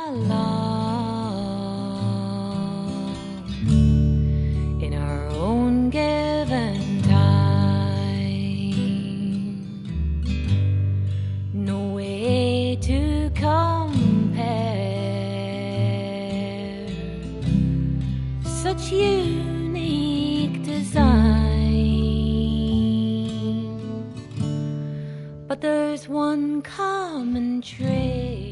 along in our own given time. No way to compare such unique design, but there's one common trait